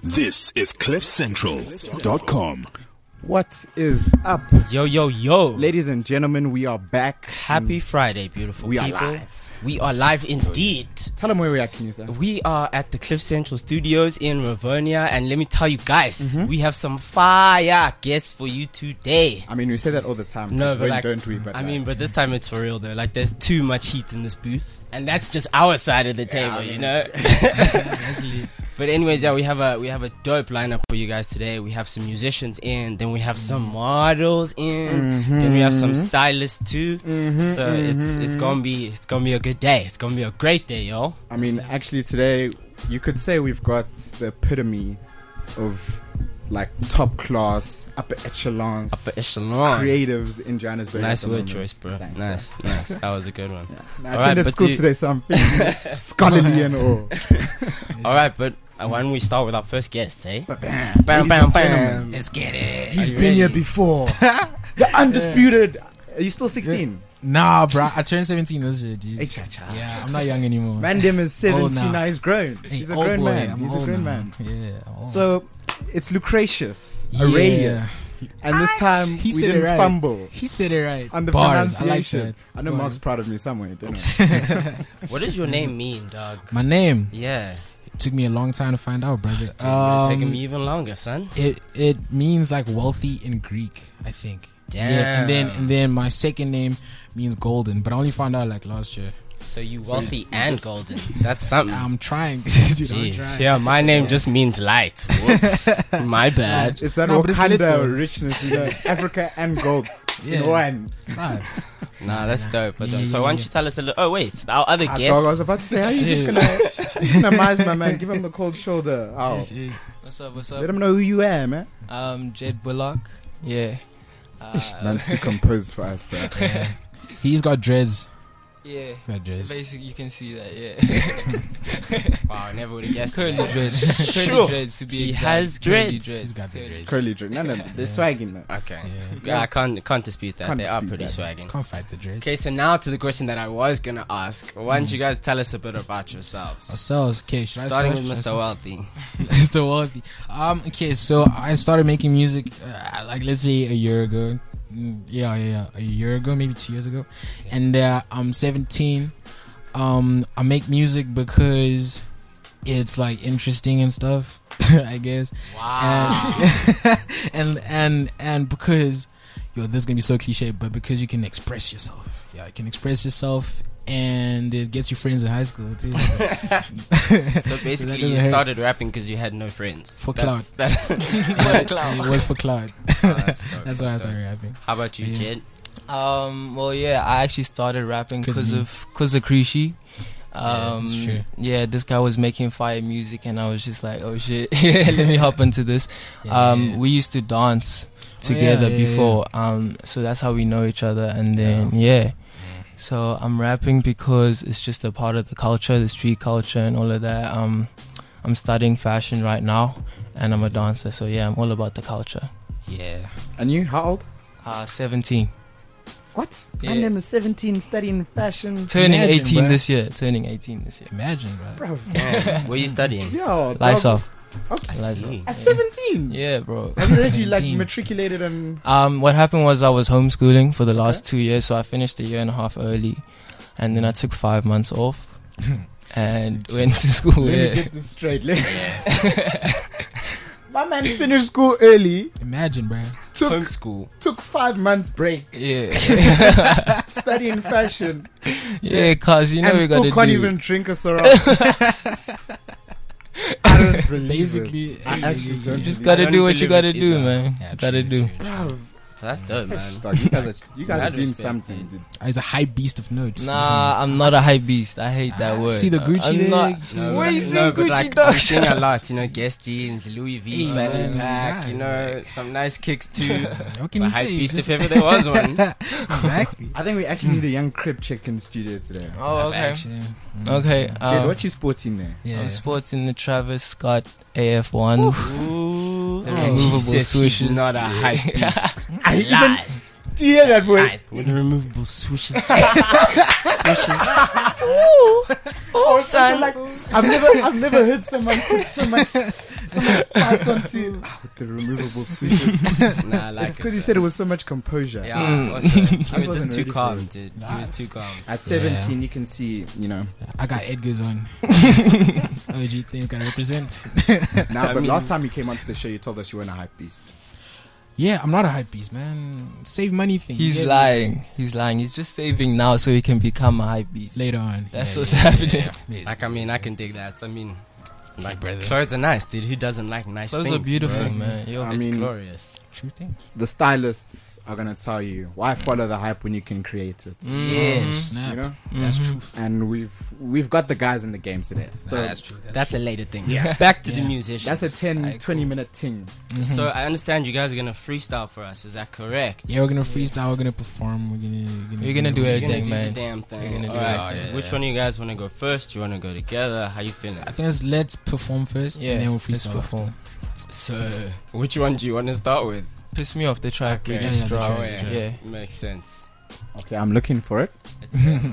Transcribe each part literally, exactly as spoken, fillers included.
This is cliff central dot com. What is up? Yo, yo, yo. Ladies and gentlemen, we are back. Happy Friday, beautiful we people. We are live. We are live indeed. Tell them where we are, can you say? We are at the Cliff Central Studios in Rivonia, and let me tell you guys, mm-hmm. we have some fire guests for you today. I mean, we say that all the time. No, but when like, don't we? But I like, mean, but this time it's for real though. Like, there's too much heat in this booth, and that's just our side of the table, yeah, you know. But anyways, yeah, we have a we have a dope lineup for you guys today. We have some musicians in, then we have some models in, mm-hmm. then we have some stylists too. Mm-hmm, so mm-hmm. it's it's gonna be it's gonna be a good day. It's gonna be a great day, yo. I mean, actually, today you could say we've got the epitome of like top class, upper echelons, Upper echelon creatives in Johannesburg. Nice word choice, bro. Thanks, nice, bro. nice. That was a good one. Yeah. I All attended right, school you... today, so I'm feeling scholarly and all. All right, but uh, why don't we start with our first guest, eh? Bam, bam, bam, bam. Let's get it. He's you been ready? here before. The undisputed. Are you still sixteen? Nah, bro. I turned seventeen this year, dude. Hey, cha cha. Yeah, I'm not young anymore. Mandem is Old seventeen now. now. He's grown. Hey, He's a old grown boy, man. I'm He's a old grown now. man. Yeah. old. So it's Lucretius, Yeah. Aurelius, and this time He we said it didn't right. fumble he said it right. on the Bars. I like pronunciation. that. I know Bars. Mark's proud of me somewhere. Don't know. What does your name mean, dog? My name. Yeah, It took me a long time to find out, brother. it's taking Um, me even longer, son. it it means like wealthy in Greek, I think. Damn. Yeah, and then and then my second name means golden, but I only found out like last year. So you wealthy and golden. That's something. I'm trying. Dude, I'm Jeez. trying. Yeah, my name just means light. Whoops. My bad. It's that No, but it's lit Wakanda though. richness, you know, Africa and gold Yeah. in one. Five. Nah, that's dope. But, uh, Yeah, so why don't yeah. you tell us a little... Oh, wait. Our other Ah, guest... dog, I was about to say, how you just Dude. gonna, you gonna mize my man? Give him the cold shoulder. Oh. Yeah, shit. What's up, what's Let up? him know who you are, man. Um, Jed Bullock. Yeah. Uh, Man's too composed for us, bro. Yeah. He's got dreads. yeah. He's got dreads. Basically, you can see that, yeah. Wow, I never would have guessed Curly that. dreads. Sure. Curly dreads, to be He exact. has Curly dreads. He's got the Curly dreads. Curly drink. No, no, they're swagging, man. Okay. Yeah. Yeah, I can't, can't dispute that. Can't they are dispute pretty that. swagging. Can't fight the dreads. Okay, so now to the question that I was going to ask. Why don't you guys tell us a bit about yourselves? Ourselves. Okay, should I Starting start? with Should I Mister start? Wealthy. Mister Wealthy. Um. Okay, so I started making music, uh, like let's say a year ago. Mm, Yeah, yeah, yeah, a year ago, maybe two years ago, and uh, I'm seventeen. Um, I make music because it's like interesting and stuff, I guess. Wow. And, and and and because yo, this is gonna be so cliche, but because you can express yourself. Yeah, you can express yourself, and it gets you friends in high school too. So basically, doesn't you hurt. started rapping because you had no friends. For That's- clout. that- It was for cloud. Oh, that's dope, That's that's why I dope. started rapping. How about you, Yeah. Jed? Um, well, yeah, I actually started rapping 'Cause because of me. of, cause of Krishi. Yeah, Um, that's true. yeah, this guy was making fire music, and I was just like, oh shit, let me hop into this. um, we used to dance together yeah, yeah, before, um, so that's how we know each other. And then yeah. So I'm rapping because it's just a part of the culture, the street culture, and all of that. Um, I'm studying fashion right now, and I'm a dancer. So yeah, I'm all about the culture. Yeah. And you, how old? Uh, seventeen, What? Yeah. My name is seventeen, studying fashion. turning Imagine, eighteen bruh. this year. Turning eighteen this year. Imagine, bro. Bro, Where you studying? yo, Lights dog. off. Okay. Lights see. At seventeen? Yeah, bro. Have you already like seventeen. matriculated and Um, what happened was I was homeschooling for the last two years, so I finished a year and a half early, and then I took five months off and went to school. let me Yeah. get this straight. Let- My man finished school early, Imagine, bro. took Homeschool. took five months break, Yeah, studying fashion, yeah, cause you know and we still gotta can't do. even drink a Syrah. I don't believe Basically, it. I actually don't. Just believe gotta don't do what you believe gotta it do, either. man. Yeah, gotta true, do. true, true. Bruv. That's dope, man. Dog, you guys are you guys are Mad doing respect, something, dude. dude. He's a high beast of notes. Nah, I'm not a hype beast. I hate that Ah, word. see the Gucci I'm not. legs? No, Where you no, see but Gucci like, dog? I'm seeing a lot, you know, Guess jeans, Louis V, Hey, fanny man, pack, you nice. know, some nice kicks too. What It's can a you hype say? beast Just- if ever there was one. Exactly. I think we actually need a young crib chick in the studio today. Oh, okay. Action. Okay. Jed, Um, what you sporting there? Yeah. I'm sporting the Travis Scott A F ones. Ooh, The and he removable says he's swooshes. not a hype beast. I even Lies. do you hear that word? Lies. With the removable swooshes. swooshes. Ooh. Oh, son. Like, I've never I've never heard someone put so much Someone starts onto ah, with the removable switches. Nah, I like It's it. because he said it was so much composure. Yeah, Mm. also, he I was wasn't just too ready for calm, it. dude. He was too calm. At seventeen, you can see, you know. I got Edgar's on. O G thing gotta represent. Now, I but mean- last time you came onto the show, you told us you weren't a hype beast. Yeah, I'm not a hype beast, man. Save money thing. He's Yeah, lying. He's lying. He's just saving now so he can become a hype beast. later on. That's Yeah, what's yeah, happening. yeah, yeah. Like, I mean, I can dig that. I mean, like, brother. clothes are nice, dude. Who doesn't like nice Those things? are beautiful, bro? man. Yo, I It's mean- glorious. True things. The stylists are gonna tell you why follow the hype when you can create it. Yes. Snap. You know, That's Mhm. true. and we've we've got the guys in the game today. So That's true. That's a later thing. Yeah. Back to the Yeah. musicians. that's a ten, Alright, twenty cool. minute thing. Mhm. So I understand you guys are gonna freestyle for us. Is that correct? Yeah, we're gonna freestyle. We're gonna perform. We're gonna. gonna We're gonna do You're everything, gonna do man. the damn thing. We're gonna do Alright, it. Oh, yeah, Which yeah. one of you guys want to go first? You want to go together? How you feeling? I think let's, let's perform first. Yeah, and then we'll let's freestyle. perform. So, which one do you want to start with? Piss me off the track. Okay. We Yeah, just yeah, the dropped. track, the Yeah. track. Makes sense. Okay, I'm looking for it. It's, uh,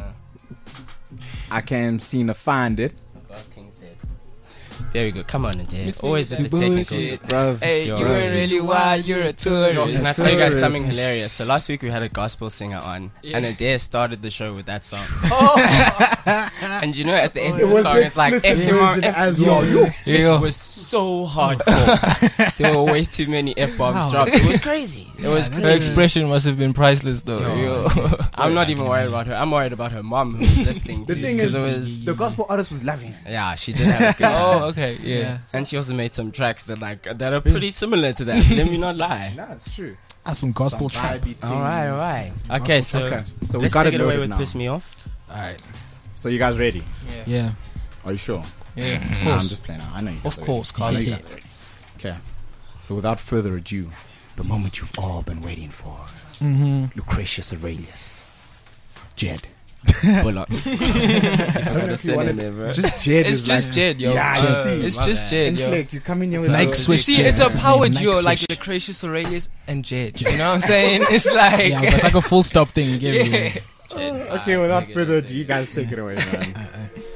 I can't seem to find it, above King's Dead. There we go. Come on, Adair. Miss me Always with with the that technical. bullshit. bruv. Hey, Yo, you right. ain't really wild. You're a tourist. Can I tell you guys Tourist. something hilarious? So last week we had a gospel singer on, Yeah. and Adair started the show with that song. Oh. And you know, at the end It of the was song, the it's like, explicit F him up, version F as yo, well. yo. Yo. It was so hardcore. There were way too many F bombs Wow. dropped. It was crazy. It was that's Her crazy. expression must have been priceless, though. Yo. Yo. I'm not I even can worried imagine. about her. I'm worried about her mom who was listening. The to- thing 'cause is, it was, the gospel artist was loving it. yeah, she did have a good time. Oh, okay. Yeah. And she also made some tracks that like that are pretty similar to that. Let me not lie. No, it's true. That's some gospel Some trap. vibey All right, all right. Okay, so Okay, so we let's got take it it away loaded with now. "Piss Me Off." All right. So you guys ready? Yeah. Are you sure? Yeah. Of Nah, I'm course. just playing. I know you guys Of are course, ready. I know Carlos. you guys are ready. Okay. So without further ado, the moment you've all been waiting for. Mm-hmm. Lucretius Aurelius. Jed. Bullock. I forgot to send in there, bro. Just Jed It's is just like, Jed, yo. Yeah, Uh, you see. it's My just bad. Jed, And yo. Flake, you come in here with Nike a- Swiss See, Jed. it's a That's his power name, duo Nike like Swiss. Lucretius Aurelius and Jed. You know what I'm saying? It's like. Yeah, but it's like a full stop thing. You get me? Yeah. Okay, without take it, further take ado, you guys take it away, man.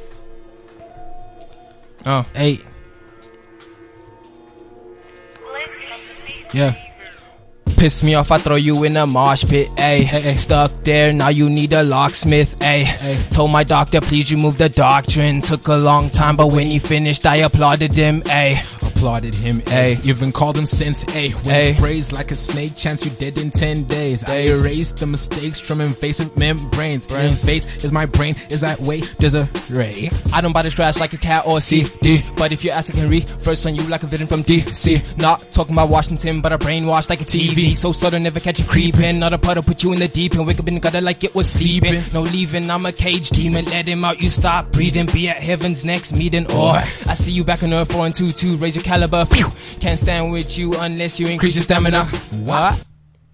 Oh. Hey. Yeah. Piss me off, I throw you in a mosh pit, ayy. Hey, hey. Stuck there, now you need a locksmith, ayy. Hey. Told my doctor, please remove the doctrine. Took a long time, but when he finished, I applauded him, ayy. Applauded him, Ay. ayy. Even called him sense, ayy. When Ay. it sprays like a snake, chance you dead in ten days. I Days. erased the mistakes from invasive membranes. In Brains. face is my brain, is that way, there's a ray. I don't buy the scratch like a cat or C D. But if you ask, I can read. First on you like a villain from D C. Not talking about Washington, but a brainwashed like a T V. So subtle, never catch you creeping. Not a puddle, put you in the deep end. Wake up in the gutter like it was sleeping. Sleeping. No leaving, I'm a cage demon. Let him out, you stop breathing. Be at heaven's next meeting. Or I see you back on earth, four and two, two. Raise your caliber. Phew. Can't stand with you unless you increase your stamina. What?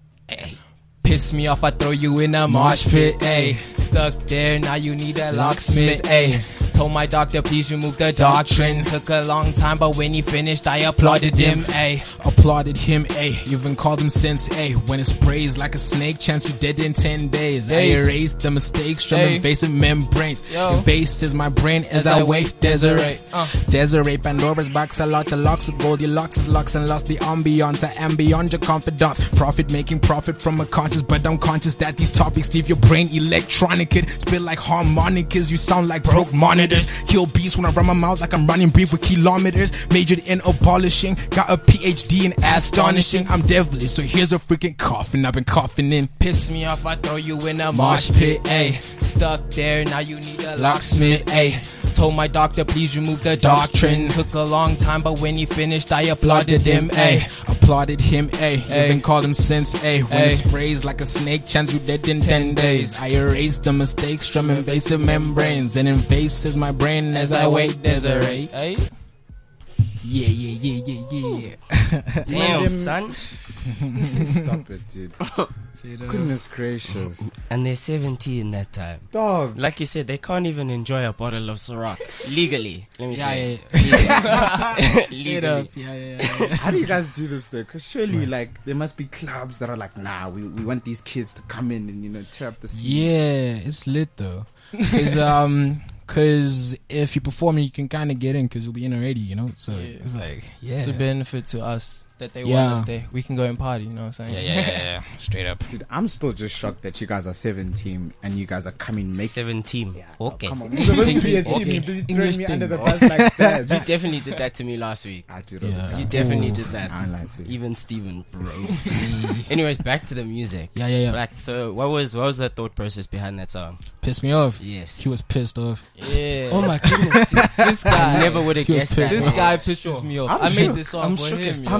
Piss me off, I throw you in a mosh pit, ayy. Stuck there, now you need a locksmith, ayy. Told my doctor, please remove the doctrine. Took a long time, but when he finished, I applauded him, ayy. Applauded him, ayy. Even called him sense, ayy. When it sprays like a snake, chance you dead in ten days. Days. I erased the mistakes from Ay. invasive membranes. Yo. Invasive my brain as I wait, Desiree. Uh. Desiree, Pandora's box, a lot of locks of Goldilocks is locks and lost the ambiance. I am beyond your confidence. Profit making profit from a conscious, but I'm conscious that these topics leave your brain electronic. Spit like harmonicas, you sound like broke monitors. Kill beats when I run my mouth like I'm running brief with kilometers. Majored in abolishing, got a P H D in astonishing. I'm devilish, so here's a freaking coffin I've been coughing in. Piss me off, I throw you in a mosh pit, ayy. Stuck there, now you need a locksmith, ayy. Told my doctor, please remove the doctrine. Took a long time, but when he finished, I applauded him, ayy. Applauded him, ayy. Ay. Even called him sense, ayy. When Ay. it sprays like a snake, chance you dead in ten, Ten days. days. I erased the mistakes from invasive membranes. And invasive my brain as I wait, Desiree. Ayy. Yeah, yeah, yeah, yeah, yeah. Damn, son. Stop it, dude. Goodness gracious. And they're seventeen that time. Dog. Like you said, they can't even enjoy a bottle of Ciroc legally. Let me Yeah, say. yeah, Legally. Straight up. Yeah, yeah, yeah. How do you guys do this though? Because surely, like, there must be clubs that are like, nah, we, we want these kids to come in and, you know, tear up the scene. Yeah, it's lit though. Cause um, Because if you perform, you can kind of get in because you'll be in already, you know. So Yeah. it's like, yeah, It's a benefit to us that they Yeah. want us there. We can go and party, you know what I'm saying? yeah, yeah, yeah, yeah. Straight up. Dude, I'm still just shocked that you guys are seventeen and you guys are coming make. Seventeen. Yeah, Okay. Oh, come on, you're supposed to be a team. Okay. You're busy English throwing me thing. under the bus like that. You definitely did that to me last week. I do it all Yeah. the time. You definitely Ooh. did that. I don't like to. Even Steven, bro. Anyways, back to the music. Yeah, yeah, yeah. Like, so what was what was the thought process behind that song? Pissed me off. Yes. He was pissed off. Yeah. Oh my goodness. This I guy. never would have He was guessed that. pissed This off. guy pisses me off. I'm I sure- made this song I'm for shook him, if- yo.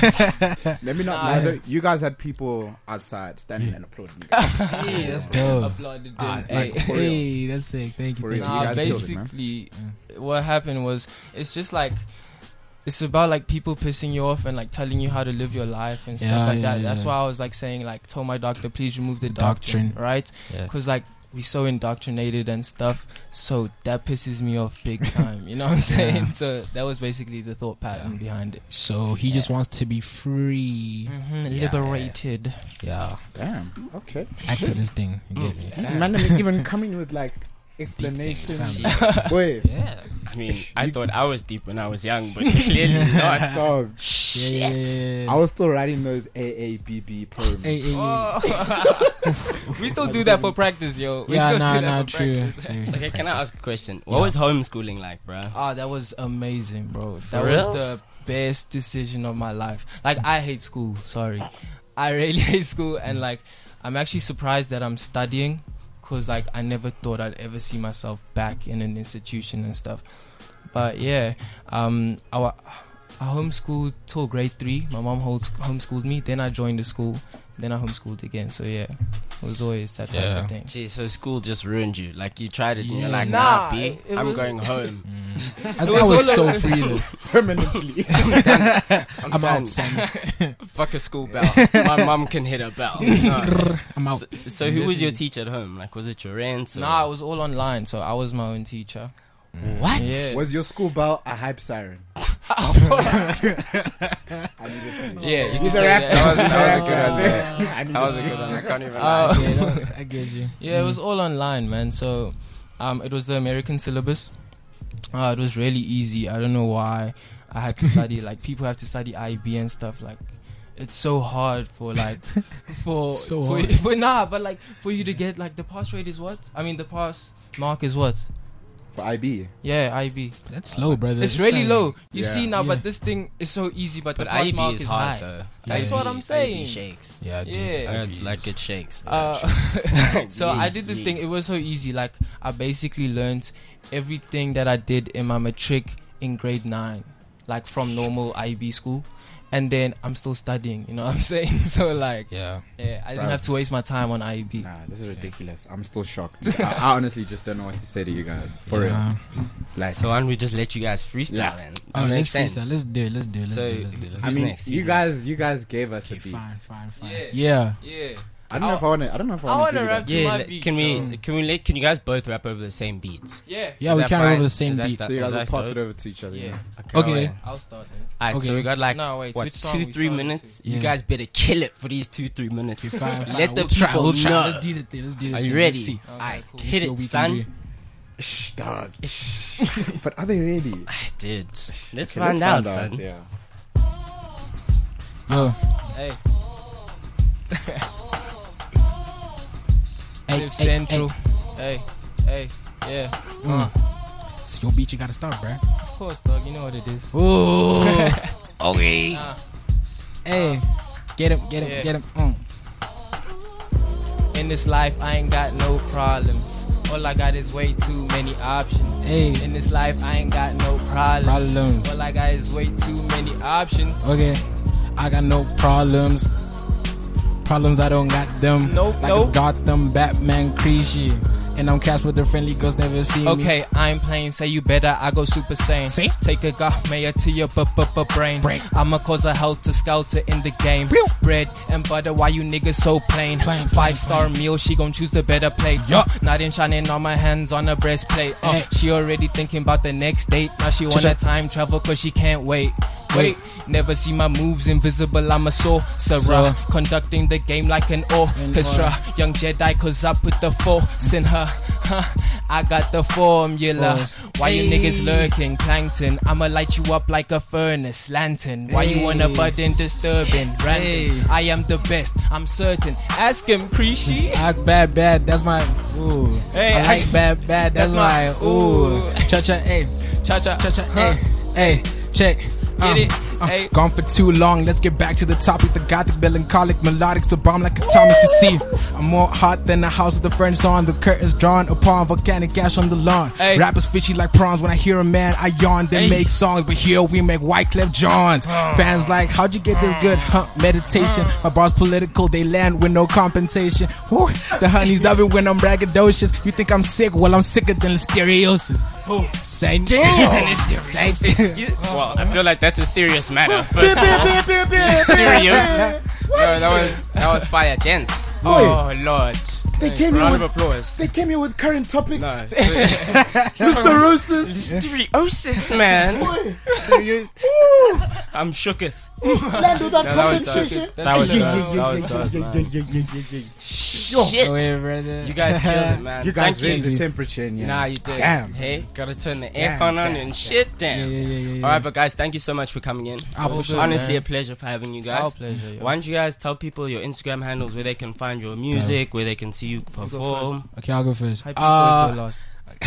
I'm Let me not Nah. lie. though, You guys had people outside standing and applauding. You guys. Hey, that's dope. Applauded him. Ah, Hey. like, for real. Hey, that's sick. Thank you. For Thank real. you. You Nah, guys killed it, man. basically, what happened was it's just like it's about like people pissing you off and like telling you how to live your life and stuff Yeah, like yeah, that. That's yeah. why I was like saying like, told my doctor, please remove the doctrine, Doctrine. right? Yeah. Because like we so indoctrinated and stuff, so that pisses me off big time. You know what I'm saying? Yeah. So that was basically the thought pattern behind it. So he just wants to be free. Mhm, Yeah. liberated. Yeah. Damn. Okay. Activist thing. You get me? This man is even coming with like explanations. Family. Wait. Yeah. I mean, I thought I was deep when I was young, but clearly not. Dog. Yeah, yeah, yeah. I was still writing those A A B B poems. Hey, hey, Oh. hey. We still do that for practice, yo. We Yeah, still nah, do that nah, for true. practice. true. Okay, can I ask a question? What Yeah. was homeschooling like, bro? Ah, that was amazing, bro. That For was reals? the best decision of my life. Like, I hate school. Sorry, I really hate school, and like, I'm actually surprised that I'm studying, cause like I never thought I'd ever see myself back in an institution and stuff. But yeah, um, I, I homeschooled till grade three. My mom homes- homeschooled me. Then I joined the school. Then I homeschooled again. So yeah, it was always that type Yeah. of thing. Gee, so school just ruined you. Like, you tried it and you're Yeah. like, Nah, nah, B, it- it I'm was- going home. That's It why I was was all so like- free though. Permanently. I'm, I'm done. out, son. Fuck a school bell. My mom can hit a bell. No. I'm out. So, so who was your teacher at home? Like, was it your aunt? Or? Nah, it was all online. So I was my own teacher. What? Yeah. Was your school bell a hype siren? Yeah, you He's can a say rapper. that. That was a good one. there. I need That was to a see good one. I can't even Uh, lie. I get it. I get you. Yeah, it was all online, man. So, um, it was the American syllabus. Uh, it was really easy. I don't know why I had to study. Like, people have to study I B and stuff. Like, it's so hard for like for So for, hard. for nah, but like for you to get like the pass rate is what? I mean, the pass mark is what? For I B. Yeah, I B. That's low, brother. It's really like- low. You Yeah. see now, Yeah. but this thing is so easy. But, But the pass I B mark is is hard, high. though. That's I B what I'm I B saying. shakes. Yeah, dude. Yeah. Uh, I B like is- it shakes. Uh, so I did this Yeah. thing. It was so easy. Like I basically learned everything that I did in my matric in grade nine, like from normal I B school, and then I'm still studying. You know what I'm saying? So like, Yeah. yeah, I didn't Bruv. have to waste my time on I B. Nah, this is ridiculous. I'm still shocked. I, I honestly just don't know what to say to you guys. For Yeah. real. Like, So why don't we just let you guys freestyle Yeah. then? Oh, That let's makes sense. freestyle. Let's do it. Let's do it. Let's So, do it. Let's do it. I Who's mean, next? you Who's guys, you guys gave us a Okay, beat. fine, fine, fine. Yeah. Yeah. Yeah. I don't know if I want to. I don't know if I I want wanna to. rap to Yeah, my le- beat, can we so- can we let can you guys both rap over the same beat? Yeah. Yeah, Is we that can't fine? over the Is same that beat. the- So you is guys will that pass dope? it over to each other. Yeah. Okay. I'll start then. Alright, Okay. so we got like No, wait, what which song two we three started minutes. to? You Yeah. guys better kill it for these two three minutes. Okay, fine, fine. Let the we'll try. people We'll try. know. Let's do the thing. Let's do the Are thing. you Let's ready? see. Okay, Alright, cool. hit See what it, we can son. do. Shh, dog. But are they ready? Dude, let's Okay, find let's out, find son. Yeah. Yo. Hey. Hey, Cliff hey, Central. Hey. Hey. Yeah. Mm. Uh, It's your beat. You gotta start, bruh. of course, dog. You know what it is. Ooh. Okay. Uh, Hey. Get him. Get him. Yeah. Get him. Mm. In this life, I ain't got no problems. All I got is way too many options. Hey. In this life, I ain't got no problems. Problems. All I got is way too many options. Okay. I got no problems. Problems, I don't got them. Nope, Like nope. it's Gotham, Batman, Creasy. And I'm cast with the friendly ghosts, never see me. Okay, I ain't playing. Say you better, I go super sane. See? Take a goth mayor to your b b b brain. Brain. I'ma cause a helter skelter in the game. Pew. Bread and butter, why you niggas so plain? Plain, plain, Five star plain. meal, she gon' choose the better plate. Yup. Uh, not in shining on my hands on her breastplate. Uh, Hey. She already thinking about the next date. Now she wanna Cha-cha. time travel cause she can't wait. Wait, never see my moves invisible, I'm a sorcerer. So- Conducting the game like an orchestra. Young Jedi cause I put the force in her. I got the formula. Force. Why you Hey. niggas lurking? Plankton, I'ma light you up like a furnace. Lantern, why you wanna Hey. button disturbing? Random, Hey. I am the best, I'm certain. Ask him, Creasy. Act bad, bad. That's my ooh. Hey, I like act- bad, bad. That's, that's my my- ooh. ooh. Cha cha, hey, Cha cha, cha cha, huh? hey, hey. Check. Get it? Uh, Hey. Gone for too long. Let's get back to the topic. The gothic, melancholic, melodic, so bomb like atomics. You see, I'm more hot than the house with the furnace on. The curtains drawn upon volcanic ash on the lawn. Hey. Rappers fishy like prawns. When I hear a man, I yawn. They Hey. make songs, but here we make Wyclef Johns. Fans like, how'd you get this good? Huh? Meditation. My bars political. They land with no compensation. Woo. The honeys love it when I'm braggadocious. You think I'm sick? Well, I'm sicker than listeriosis. Say Damn. Say Excuse- well, I feel like that's a serious matter. First of all, serious. No, that was that was fire, gents. Oh Lord! They came here Round of with applause. they came here with current topics. No, Mister Roses. listeriosis, man. I'm shooketh. Land without No, that was compensation. dope. That was Yeah, dope. yeah, That was yeah, dope, yeah, man. yeah, yeah, yeah, yeah, yeah. Yo, Shit, away, brother. you guys killed it, man. you guys Thank raised you. the temperature in here. Nah, you did. Damn. Hey, gotta turn the Damn, aircon on damn, and shit. Damn. Yeah, yeah, yeah, yeah, yeah. All right, but guys, thank you so much for coming in. Ah, for sure, Honestly, man. a pleasure for having you It's our guys. pleasure, yo. Why don't you guys tell people your Instagram handles, where they can find your music, where they can see you perform? Okay, I'll go first. Hype uh, Uh, last.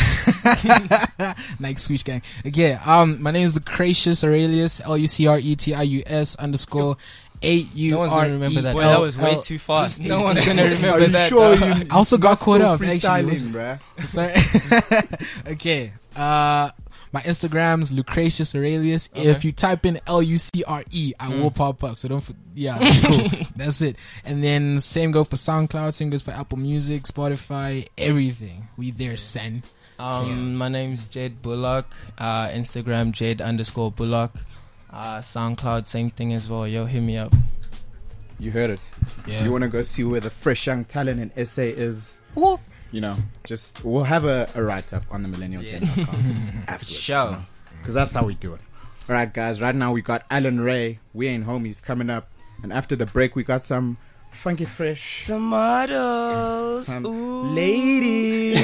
Nike Switch Gang. Okay, um, my name is Lucretius Aurelius, L U C R E T I U S underscore A U No one's R gonna remember E that. Well, that L was way L- too fast. No one's gonna remember Are you that. sure dog. you I also got must caught go up, actually. freestyling, bruh? Sorry. Okay. Uh, my Instagram's Lucretius Aurelius. If you type in L U C R E, I will pop up. So don't. F- yeah, that's cool. That's it. And then same go for SoundCloud. Same goes for Apple Music, Spotify, everything. We there, son. Um, my name's Jed Bullock. Uh, Instagram Jed underscore Bullock. Uh, SoundCloud same thing as well. Yo, hit me up. You heard it. Yeah. You want to go see where the fresh young talent in S A is? You know, just we'll have a, a write up on the millennial Yeah. gen dot com afterwards. Show. Because that's how we do it. All right, guys. Right now we got Alan Ray. We ain't homies coming up, and after the break we got some funky fresh Some models. some Ooh. ladies.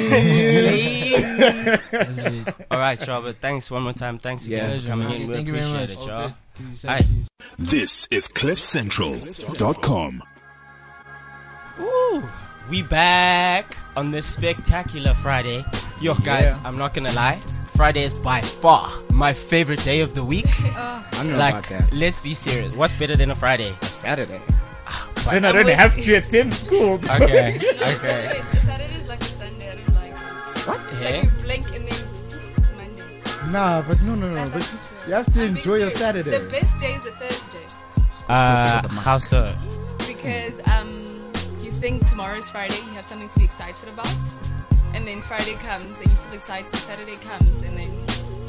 That's it. All right, y'all. But thanks one more time. Thanks Yeah. again for coming Okay, in. We thank you very appreciate much. it, y'all. Peace, Aye. peace. This is cliff central dot com. Ooh, we back on this spectacular Friday. Yo, guys, Yeah. I'm not gonna lie. Friday is by far my favorite day of the week. I don't know Like, about that. let's be serious. What's better than a Friday? Saturday. Then I don't have to attend school. Okay, okay. Saturday, Saturday is like a Sunday. I don't like it. What? It's Yeah. like you blink and then it's Monday. Nah, but no, no, no. That's But actually true. you have to I'm being enjoy your serious. Saturday. The best day is a Thursday Uh, how so? because um you think tomorrow's Friday, you have something to be excited about, and then Friday comes and you're still excited. Saturday comes and then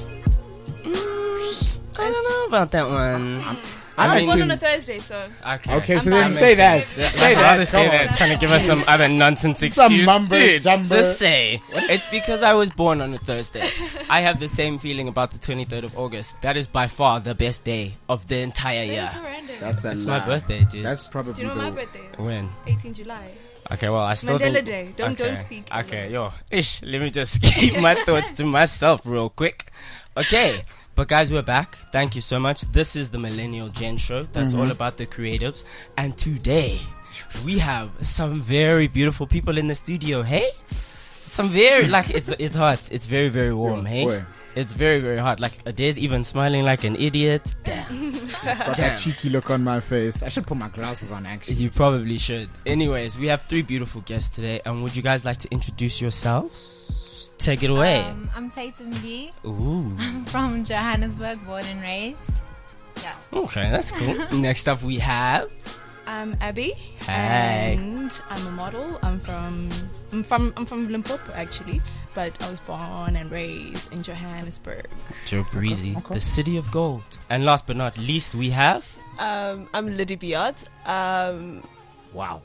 I don't know about that one. I I was like born to- on a Thursday, so Okay. Okay, I'm so then biased. say that. Like, Say How to that. say Come that? on. Trying to give us some other nonsense Some excuse. mumbo Dude, jumbo. just say it's because I was born on a Thursday. I have the same feeling about the twenty-third of August. That is by far the best day of the entire year. that's so random. That's a It's lie. my birthday, dude. That's probably Do you know what my the. birthday is? When? eighteenth July. Okay, well, I still Mandela think... Day. Don't okay. don't speak. Okay, yo, ish. Let me just keep my thoughts to myself real quick. Okay, but guys, we're back. Thank you so much. This is the Millennial Gen Show. That's all about the creatives. And today, we have some very beautiful people in the studio. Hey, some very like it's it's hot. It's very very warm. Hey, Boy, it's very very hot. Like Adair's even smiling like an idiot. Damn. got Damn. that cheeky look on my face. I should put my glasses on actually. You probably should. Anyways, we have three beautiful guests today, and would you guys like to introduce yourselves? Take it away. Um, I'm Tatum Lee Ooh. from Johannesburg, born and raised. Yeah. Okay, that's cool. Next up, we have. I'm Abby, Hey. and I'm a model. I'm from I'm from I'm from Limpopo actually, but I was born and raised in Johannesburg. Joe Breezy, the city of gold. And last but not least, we have. Um, I'm Liddy Biot. Um, Wow.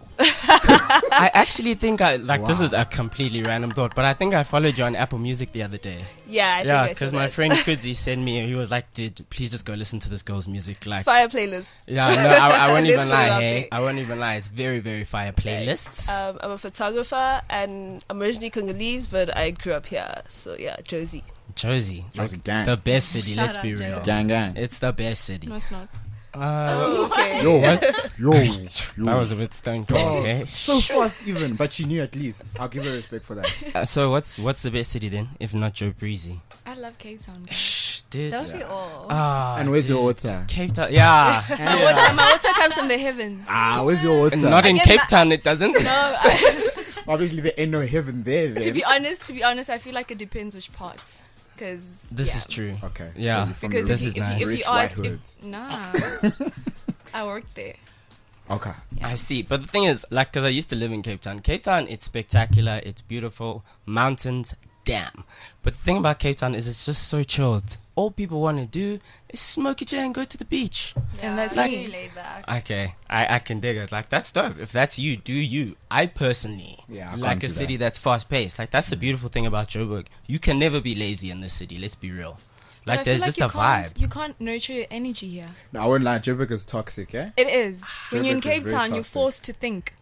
I actually think I like this Wow. is a completely random thought, but I think I followed you on Apple Music the other day. Yeah, I think yeah, I saw because my that. friend Kudzi sent me. He was like, "Dude, please just go listen to this girl's music." Like, Fire playlist. yeah, no, I, I won't Let's even put it lie. out Hey, there. I won't even lie. It's very, very fire playlists. Um, I'm a photographer and I'm originally Congolese, but I grew up here. So yeah, Josie. Josie, Josie like, gang. the best city. Shout let's out, be Josie. real. Gang, gang. It's the best city. No, it's not. Uh, Oh, okay. Yo, what? Yo, yo. that was a bit stone cold. Oh, Okay. so fast even, but she knew at least. I'll give her respect for that. Uh, so what's what's the best city then, if not Joe Breezy? I love Cape Town. guys. Shh, dude. Don't we all? Ah, And where's your dude. water? Cape Town. Yeah. My water, my water comes from the heavens. Ah, where's your water? Not in get Cape my- Town, it doesn't. No, I, Obviously, there ain't no heaven there. to Then. be honest, to be honest, I feel like it depends which parts. Because This is true. Okay. Yeah. So you're from Because the This if, is you, if, nice. you, if Rich you white asked, if, hoods. nah, I worked there. Okay. I see. But the thing is, like, because I used to live in Cape Town. Cape Town, it's spectacular. It's beautiful. Mountains, damn. But the thing about Cape Town is it's just so chilled. All people want to do is smoke a J and go to the beach. And that's like, me. really laid back. Okay, I, I can dig it. Like, that's dope. If that's you, do you. I personally Yeah, I like can't a do city that. that's fast paced. Like, that's the beautiful thing about Joburg. You can never be lazy in this city. Let's be real. But I Like, feel there's like just you a can't- vibe. You can't nurture your energy here. No, I won't lie. Joburg is toxic, eh? It is. When you're in Joburg is Cape very Town, you're toxic. forced to think.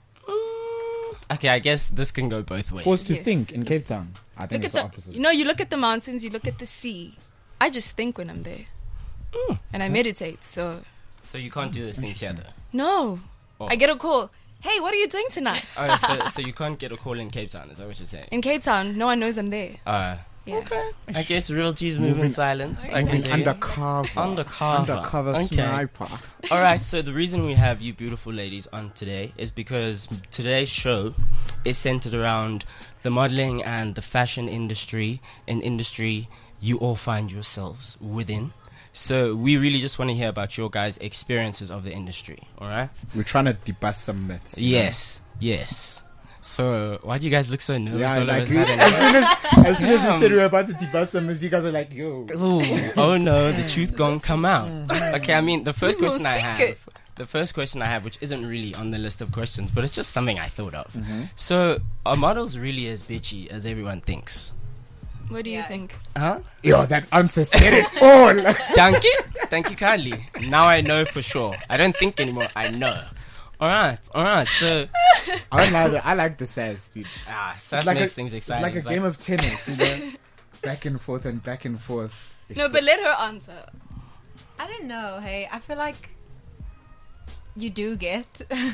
Mm, okay, I guess this can go both ways. Forced to Yes. think in Cape Town. I think Look it's at the the, opposite. you know, you look at the mountains, you look at the sea. I just think when I'm there, Mm, and I meditate. So So you can't do these things here, though. no, Oh. I get a call. Hey, what are you doing tonight? Oh, so, so you can't get a call in Cape Town, is that what you're saying? In Cape Town, no one knows I'm there. Uh, Yeah. okay. I guess real G's move in Moving- silence. I An can dig it. undercover. Undercover. Undercover Okay. sniper. All right, so the reason we have you beautiful ladies on today is because today's show is centered around the modeling and the fashion industry, an industry you all find yourselves within. So we really just want to hear about your guys' experiences of the industry, all right? We're trying to debust some myths. you know? Yes, yes. So why do you guys look so nervous Yeah, all like, of a sudden? as soon as, as soon as we Damn. said we were about to debust some myths, you guys are like, yo. Ooh, oh no, the truth gonna come out. Okay, I mean, the first Who's question I gonna speak have, it? the first question I have, which isn't really on the list of questions, but it's just something I thought of. Mm-hmm. So, are models really as bitchy as everyone thinks? What do you Yeah. think? Huh? Yo, that answer said it all. Thank you, thank you kindly. Now I know for sure. I don't think anymore. I know. All right, all right. So, I don't like the, I like the sass, dude. ah, It's sass like makes a, things it's exciting. like a game of tennis, you know? Back and forth and back and forth. No, but let her answer. I don't know. Hey, I feel like you do get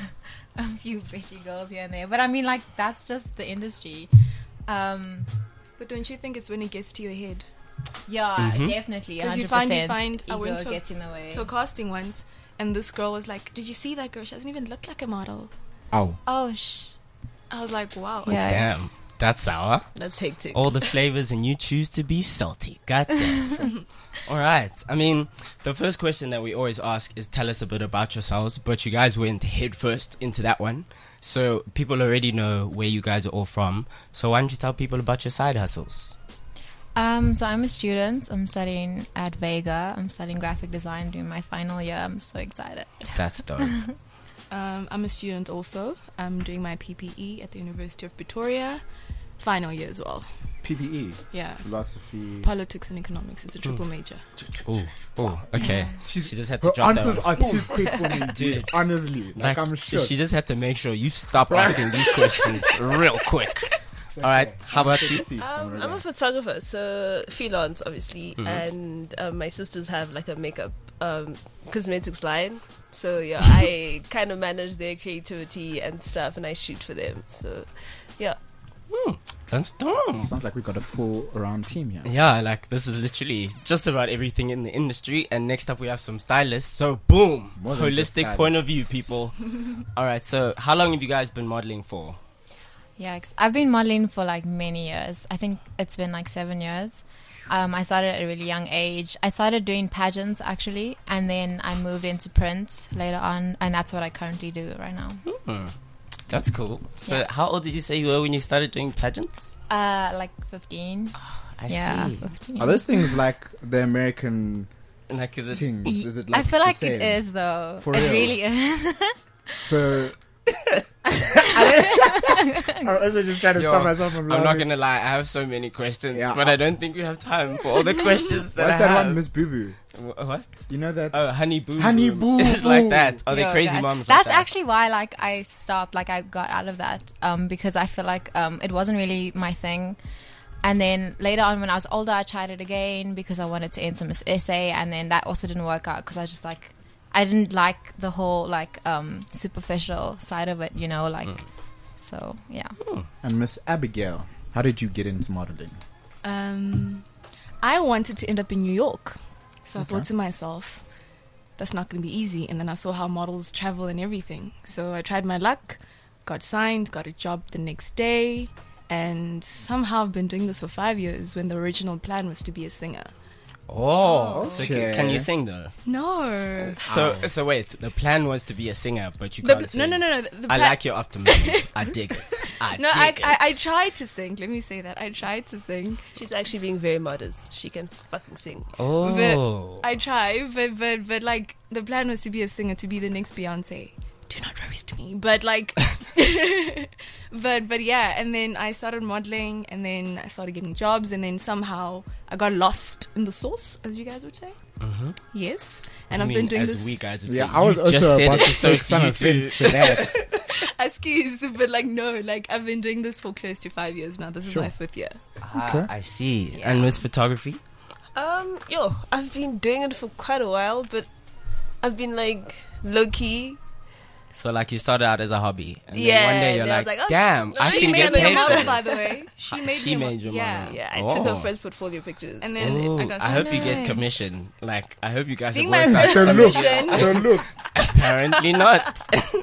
a few bitchy girls here and there, but I mean, like that's just the industry. Um, But don't you think it's when it gets to your head? yeah, Mhm. definitely. Because Because you find- you find- I ego went to- gets in the way. To a casting once, and this girl was like, "Did you see that girl? She doesn't even look like a model." Ow. oh sh. I was like, "Wow." Yeah. Damn, that's sour. That's hectic. All the flavors and you choose to be salty. God damn. All right. I mean, the first question that we always ask is tell us a bit about yourselves, but you guys went head first into that one. So people already know where you guys are all from. So why don't you tell people about your side hustles? Um, so I'm a student. I'm studying at Vega. I'm studying graphic design, doing my final year. I'm so excited. That's dope. Um, I'm a student also. I'm doing my P P E at the University of Pretoria. Final year as well. P P E. Yeah. Philosophy. Politics and economics. It's a triple major. Oh, oh, okay. She's, She just had to her drop that answers one. are too quick for me, dude. Dude. Honestly. Like, Like, I'm she, sure. she just had to make sure you stop asking these questions real quick. All right. How about you? Um, I'm a photographer, so freelance, obviously, Mhm. and um, my sisters have like a makeup um, cosmetics line. So yeah, I kind of manage their creativity and stuff, and I shoot for them. So yeah, Hmm, that's dope. Sounds like we got a full around team here. Yeah, like this is literally just about everything in the industry. And next up, we have some stylists. So, boom, More than just holistic point of view, stylists. people. All right, so how long have you guys been modeling for? Yikes. I've been modeling for like many years. I think it's been like seven years. Um, I started at a really young age. I started doing pageants actually, and then I moved into print later on, and that's what I currently do right now. Hmm, that's cool. So, Yeah. how old did you say you were when you started doing pageants? Uh, like fifteen. I yeah, see. fifteen. Are those things like the American Like, is it? things? Y- Is it like I feel the like same? it is though. For it real? really is. So, I'm also just trying to Yo, stop myself from I'm laughing. not gonna lie, I have so many questions, Yeah. but I don't think we have time for all the questions that What's I that have. one, Miss Boo Boo? Wh- What? You know that? Oh, Honey Boo. Honey Boo. Boo Is it like Boo. that? Are they Yo, crazy that- moms? That's like that? actually why, like, I stopped. Like, I got out of that um, because I feel like um, it wasn't really my thing. And then later on, when I was older, I tried it again because I wanted to enter Miss S A, and then that also didn't work out because I just like I didn't like the whole like um, superficial side of it, you know, like. Mm. So yeah. And Miss Abigail, how did you get into modeling? Um, I wanted to end up in New York. So I Okay. thought to myself, that's not going to be easy. And then I saw how models travel and everything. So I tried my luck, got signed, got a job the next day. And somehow I've been doing this for five years when the original plan was to be a singer. Oh, so c- Okay. can you sing though? No. So, so wait. The plan was to be a singer, but you The, can't no, sing. no, no, no. The, the I pla- like your optimism. I dig it. I No, dig I, it. I, I tried to sing. Let me say that. I tried to sing. She's actually being very modest. She can fucking sing. Oh. I try, but but but like the plan was to be a singer, to be the next Beyonce. Do not roast me, but like, but but yeah. And then I started modeling, and then I started getting jobs, and then somehow I got lost in the sauce, as you guys would say. Mhm. Yes, I and I've mean, been doing as this. we guys would Yeah, say, I was you also just said about it, to so take it's some you two. offense to that. Excuse, but like no, like I've been doing this for close to five years now. This is Sure. my fifth year. Ah, Okay. I see. Yeah. And with photography? Um, yo, I've been doing it for quite a while, but I've been like low key. So like you started out as a hobby, and Yeah, then one day you're then I like, was like, oh, damn, sh- I she can made get me a paid model, for by this. the way. She Ha- made she me a made you yeah. model. Yeah, I took Oh. her first portfolio pictures. And then Ooh, I got. I hope you get nice. commission. Like, I hope you guys Being have my worked out first Don't some look. commission. Don't look. Apparently not.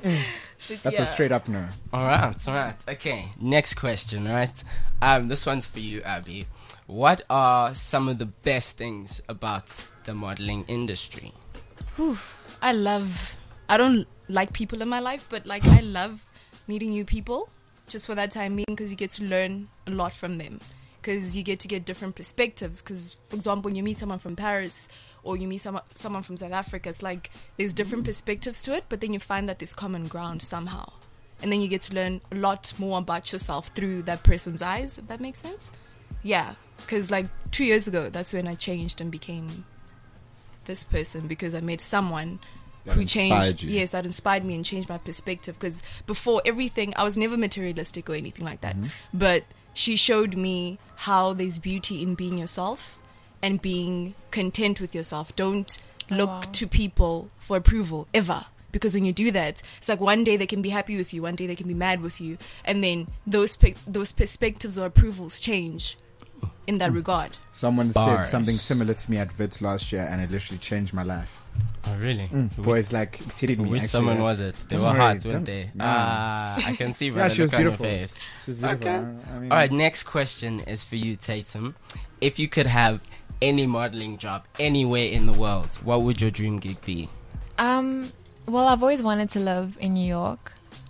But That's yeah. a straight up no. All right, all right. Okay, next question, all right? Um, this one's for you, Abby. What are some of the best things about the modeling industry? Whew, I love. I don't like people in my life, but like I love meeting new people just for that time being because you get to learn a lot from them. Because you get to get different perspectives. Because, for example, when you meet someone from Paris or you meet someone someone from South Africa, it's like there's different perspectives to it, but then you find that there's common ground somehow, and then you get to learn a lot more about yourself through that person's eyes. If that makes sense, yeah. Because like two years ago, that's when I changed and became this person because I met someone That who inspired changed. you. Yes, that inspired me and changed my perspective. Because before everything, I was never materialistic or anything like that. Mm-hmm. But she showed me how there's beauty in being yourself and being content with yourself. Don't Oh, look wow. to people for approval ever. Because when you do that, it's like one day they can be happy with you, one day they can be mad with you, and then those pe- those perspectives or approvals change in that regard. Someone Bars. said something similar to me at Vits last year, and it literally changed my life. Oh, really? Boys, like, it's hitting me. Which actually. someone was it? They Doesn't were really- hot, weren't don't- they? nah. Ah, I can see by Yeah, the she was look on your beautiful. face. She's beautiful. Okay. I mean, All right, next question is for you, Tatum. If you could have any modeling job anywhere in the world, what would your dream gig be? Um, well, I've always wanted to live in New York.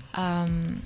Um,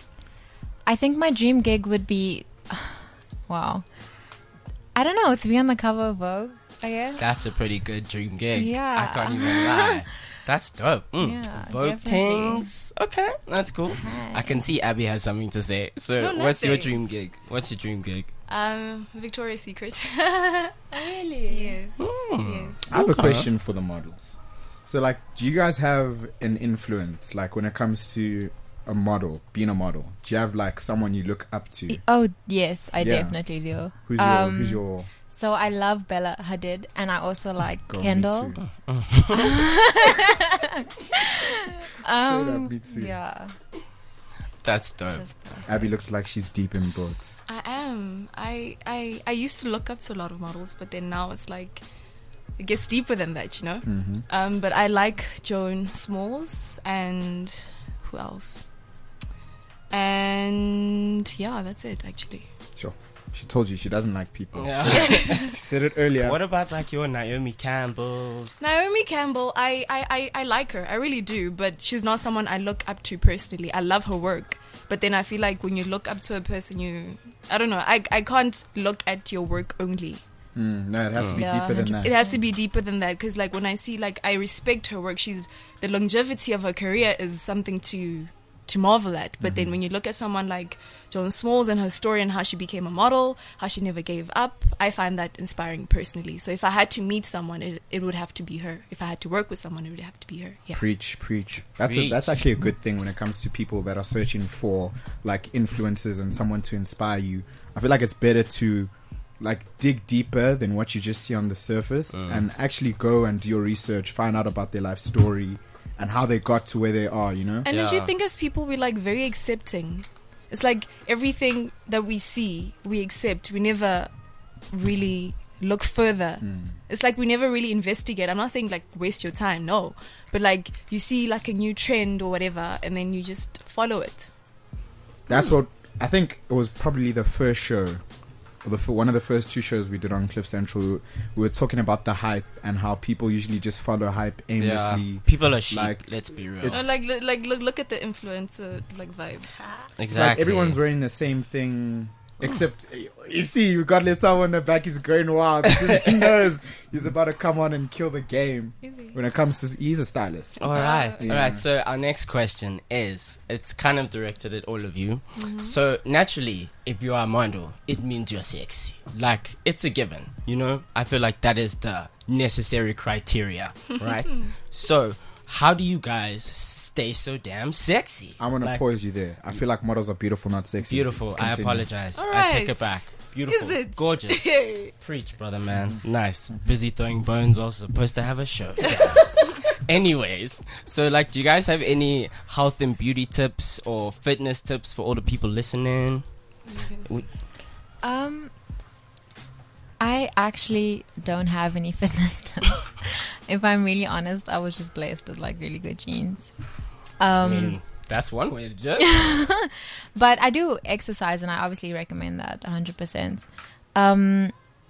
I think my dream gig would be, wow, I don't know, to be on the cover of Vogue, I guess. That's a pretty good dream gig. Yeah. I can't even lie. That's dope. Mm. Yeah, Vogue definitely. things. Okay, that's cool. Hi. I can see Abby has something to say. So, No, what's your nothing. dream gig? What's your dream gig? Um, Victoria's Secret. Really? Yes. Hmm. Yes. I have a Okay. question for the models. So, like, do you guys have an influence, like, when it comes to a model, being a model? Do you have, like, someone you look up to? Oh, yes, I Yeah. definitely do. Who's your, Um, who's your, So I love Bella Hadid, and I also like girl, me Kendall. too. Um, Straight up, me too. Yeah. That's dope. Just- Abby looks like she's deep in thoughts. I am. I, I I used to look up to a lot of models, but then now it's like it gets deeper than that, you know. Mm-hmm. Um, but I like Joan Smalls and who else? And yeah, that's it actually. Sure. She told you she doesn't like people. Yeah. She said it earlier. What about like your Naomi Campbell's? Naomi Campbell, I, I, I, I like her. I really do, but she's not someone I look up to personally. I love her work. But then I feel like when you look up to a person, you... I don't know. I, I can't look at your work only. Mm, no, it has to be Yeah, deeper than one that. It has to be deeper than that. Because like when I see... Like I respect her work. She's... The longevity of her career is something to... to marvel at. But Mm-hmm. then when you look at someone like Joan Smalls and her story and how she became a model, how she never gave up, I find that inspiring personally. So if I had to meet someone, it, it would have to be her. If I had to work with someone, it would have to be her. Yeah. Preach, preach. That's A, Preach. that's actually a good thing when it comes to people that are searching for like influences and someone to inspire you. I feel like it's better to like dig deeper than what you just see on the surface and actually go and do your research, find out about their life story and how they got to where they are, you know? And don't you Yeah. think as people we're like very accepting? It's like everything that we see, we accept. We never really look further. It's like we never really investigate. I'm not saying like waste your time, no. But like you see like a new trend or whatever and then you just follow it. That's what I think it was probably the first show, or the f- one of the first two shows we did on Cliff Central. We were talking about the hype and how people usually just follow hype aimlessly. Yeah. People are sheep. Like, let's be real. it's- Or like look, like look look at the influencer like vibe. It's Exactly. like everyone's wearing the same thing, except you see, we got Letao in the back. He's going wild because he knows he's about to come on and kill the game. Easy. When it comes to, he's a stylist. All right, Yeah. all right. So our next question is, it's kind of directed at all of you. So naturally, if you are a model, it means you're sexy. Like it's a given, you know. I feel like that is the necessary criteria, right? So how do you guys stay so damn sexy? I'm gonna Like, pause you there. I feel like models are beautiful, not sexy. Beautiful. I Continue. apologize. All I take right. it back. Beautiful. Is it? Gorgeous. Preach, brother, man. Nice. Busy throwing bones. Also supposed to have a show. Anyways, so like, do you guys have any health and beauty tips or fitness tips for all the people listening? Um, I actually don't have any fitness tips. If I'm really honest, I was just blessed with like really good genes. Um, I mean, that's one way to do it. But I do exercise, and I obviously recommend that one hundred percent. Um,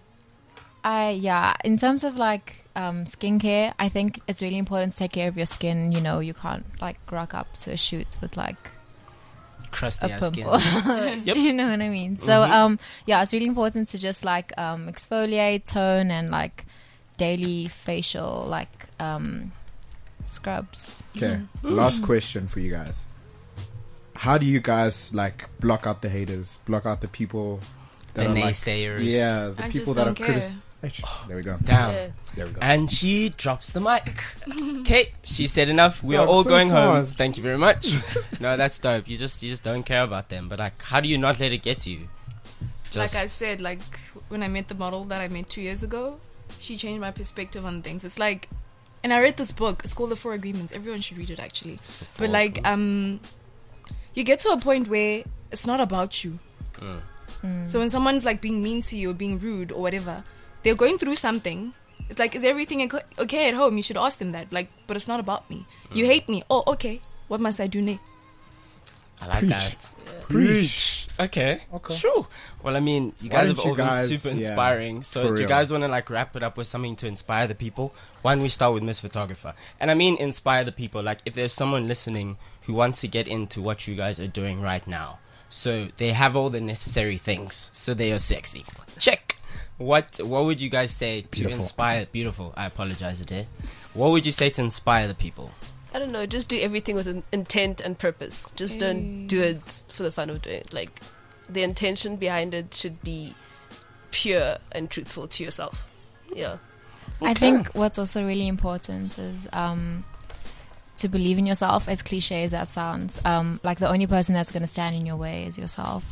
I yeah, in terms of like um, skincare, I think it's really important to take care of your skin. You know, you can't like rock up to a shoot with like Crusty a ass skin. pimple. Yep. You know what I mean? So Mhm. um, yeah, it's really important to just like um, exfoliate, tone, and like daily facial like um, scrubs. Okay, last question for you guys. How do you guys like block out the haters, block out the people that The are like, naysayers. yeah, the I people just that don't are care. critics. There we go. Damn. Yeah. There we go. And she drops the mic. Okay, she said enough. We are God, all so going home. fast. Thank you very much. No, that's dope. You just you just don't care about them. But like, how do you not let it get to you? Just Like I said, like when I met the model that I met two years ago, she changed my perspective on things. It's like, and I read this book. It's called The Four Agreements. Everyone should read it actually. But like, um, you get to a point where it's not about you. Mm. So when someone's like being mean to you or being rude or whatever, they're going through something. It's like, is everything okay- okay at home? You should ask them that. Like, but it's not about me. You hate me. Oh, okay. What must I do next? I like Preach. that. Preach. Okay. Okay. Sure. Well, I mean, you Why guys have don't you all been guys- super yeah, inspiring. So, for do you real. guys want to like wrap it up with something to inspire the people? Why don't we start with Miss Photographer? And I mean, inspire the people. Like, if there's someone listening who wants to get into what you guys are doing right now, so they have all the necessary things, so they are sexy. Check. What What would you guys say to Beautiful. inspire? Beautiful. I apologize, Ade. What would you say to inspire the people? I don't know. Just do everything with an intent and purpose. Just don't do it for the fun of doing it. Like, the intention behind it should be pure and truthful to yourself. Yeah. I think what's also really important is um, to believe in yourself, as cliche as that sounds. Um, like the only person that's going to stand in your way is yourself.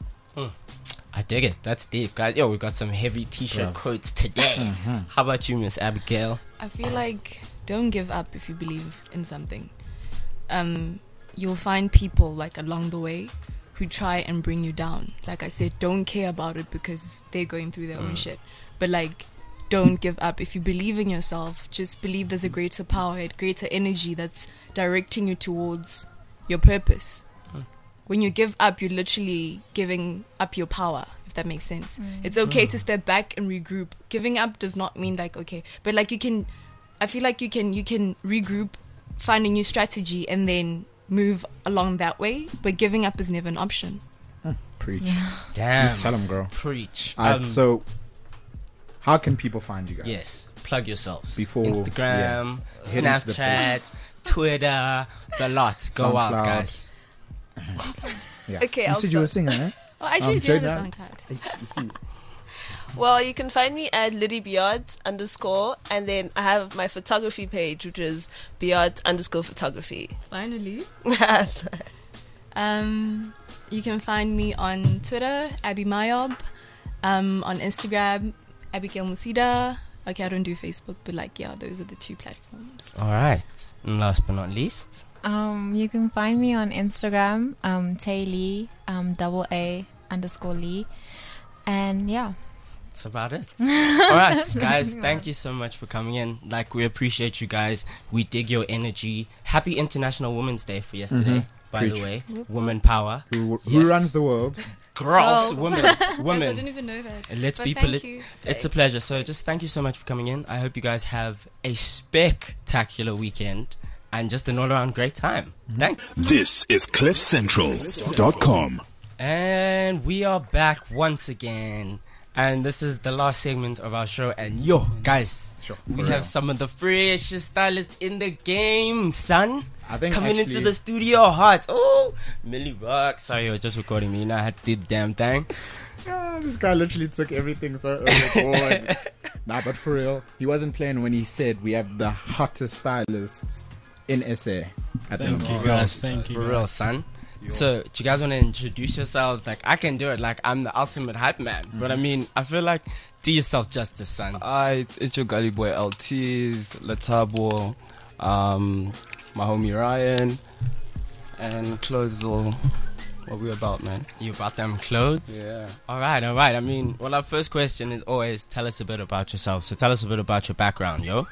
I dig it. That's deep, guys. Yo, we got some heavy t-shirt Bruv. quotes today. How about you, Miss Abigail? I feel like don't give up if you believe in something. Um, you'll find people like along the way who try and bring you down. Like I said, don't care about it because they're going through their own shit. But like, don't give up. If you believe in yourself, just believe there's a greater power, a greater energy that's directing you towards your purpose. When you give up, you're literally giving up your power, if that makes sense. It's okay to step back and regroup. Giving up does not mean like, okay, but like you can, I feel like you can, you can regroup, find a new strategy and then move along that way. But giving up is never an option. Preach. Damn. You tell them, girl. Preach. Alright, Um, so how can people find you guys? yes, plug yourselves. Before- Instagram, Head into the Snapchat, Twitter, the lot. Go SoundCloud. out, guys. Yeah. Okay, you I'll said you were a start. singer, eh? Oh, I actually Um, do have a Jada? song title. You see. Well, you can find me at Liddy Biard underscore, and then I have my photography page, which is Biard underscore photography. Finally. Yes. Um, you can find me on Twitter, Abby Mayob. Um, on Instagram, Abigail Musida. Okay, I don't do Facebook, but like, yeah, those are the two platforms. All right. And last but not least, Um, you can find me on Instagram, um, Tay Lee, um, double A underscore Lee, and yeah. that's about it. All right, guys. Thank you so much for coming in. Like, we appreciate you guys. We dig your energy. Happy International Women's Day for yesterday. By Preach. the way, woman power. Who, who Yes. runs the world? Girls, Girls. women, Guys, I women. didn't even know that. And let's But be thank politi- you. It's a pleasure. So just thank you so much for coming in. I hope you guys have a spectacular weekend and just an all-around great time. Thank you. This is cliff central dot com. And we are back once again. And this is the last segment of our show. And yo, guys, Sure, we for have real. some of the freshest stylists in the game, son. I think Coming into actually- the studio hot. Oh, Millie Rock. Sorry, I was just recording me. Now I had to do the damn thing. Ah, this guy literally took everything so overboard. Nah, but for real, he wasn't playing when he said we have the hottest stylists in S A at the Thank moment. you For real, guys, thank you For guys. real, son. So, do you guys want to introduce yourselves? Like, I can do it. Like, I'm the ultimate hype man. But I mean, I feel like, do yourself justice, son. Alright, it's your gully boy L T's, Latabo, um, my homie Ryan, and clothes all what we about, man. You about them clothes? Yeah. All right, all right. I mean, well, our first question is always tell us a bit about yourself. So, tell us a bit about your background, yo.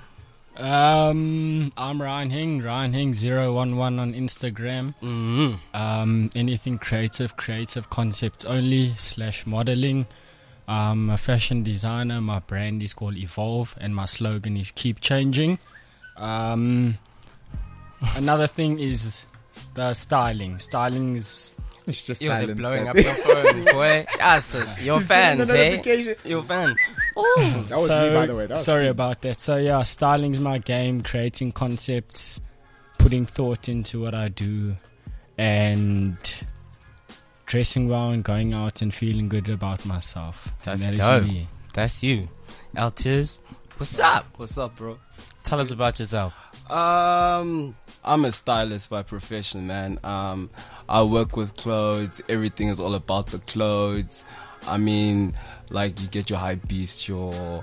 Um, I'm Ryan Hing, Ryan Hing zero one one on Instagram. Mm-hmm. Um, anything creative, creative concepts only slash modeling. I'm a fashion designer. My brand is called Evolve, and my slogan is Keep Changing. Um, another thing is the styling. Styling is It's just Yo, they're silence. blowing there. up your phone, boy. Yes, sis. Your He's getting fans, the eh? notification. Your fan. That was so, me, by the way. That was sorry me. about that. So yeah, styling's my game. Creating concepts, putting thought into what I do, and dressing well and going out and feeling good about myself. That's and that dope. is me. That's you. Altiz, what's up? What's up, bro? Tell us about yourself. Um, I'm a stylist by profession, man. Um, I work with clothes. Everything is all about the clothes. I mean, like you get your hype beast, your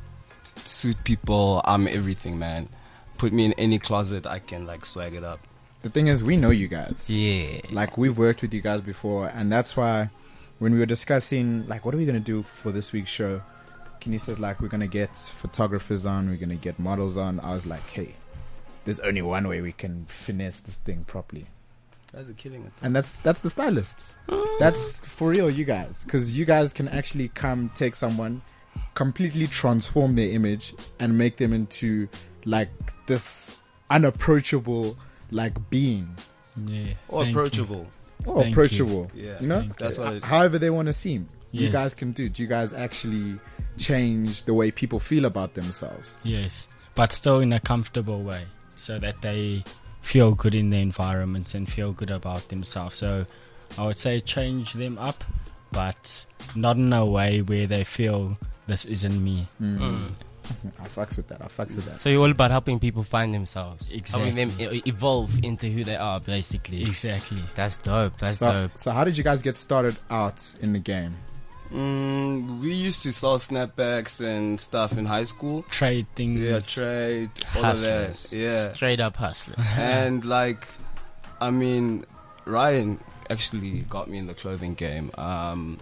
suit people. I'm everything, man. Put me in any closet, I can like swag it up. The thing is, we know you guys. Yeah. Like, we've worked with you guys before, and that's why when we were discussing, like, what are we going to do for this week's show, Kenny says, like, we're going to get photographers on, we're going to get models on. I was like, hey, there's only one way we can finesse this thing properly. Guys are killing it. And that's that's the stylists. That's for real, you guys. Because you guys can actually come take someone, completely transform their image, and make them into, like, this unapproachable, like, being. Yeah. Or thank you. approachable. Or Thank approachable. Yeah. You know? Thank That's what it, However they want to seem. You Yes. guys can do. Do you guys actually change the way people feel about themselves? Yes, but still in a comfortable way, so that they feel good in their environments and feel good about themselves. So I would say change them up, but not in a way where they feel this isn't me. Mm. I fucks with that. I fucks with that. So you're all about helping people find themselves. Exactly. Helping them e- evolve into who they are, basically. Exactly. That's dope. That's so, dope. so how did you guys get started out in the game? mm, we used to sell snapbacks and stuff in high school. Trade things. Yeah, trade, all Hustlers. of that. Yeah. Straight up hustlers. And like, I mean, Ryan actually got me in the clothing game. Um,